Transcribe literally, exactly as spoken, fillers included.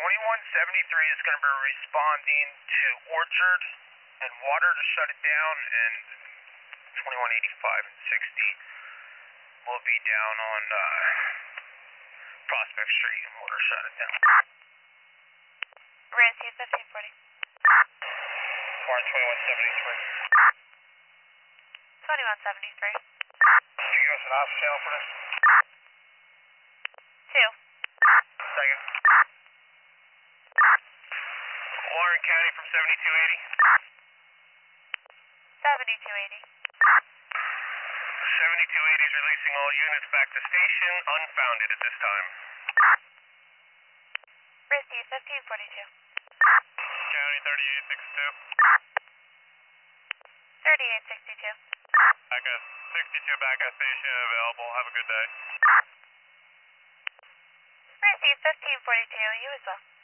twenty-one seventy-three is going to be responding to Orchard and Water to shut it down, and twenty-one eighty-five and sixty will be down on uh, Prospect Street and Water shut it down. Rancy, fifteen forty. Warren twenty-one seventy-three. twenty-one seventy-three. Can you give us an off channel for this? Two. Second. Warren County from seventy-two eighty. seventy-two eighty. seventy-two eighty is releasing all units back to station, unfounded at this time. Receive fifteen forty-two. County thirty-eight sixty-two. thirty-eight sixty-two. Back at sixty-two back at station available. Have a good day. Receive fifteen forty-two. You as well.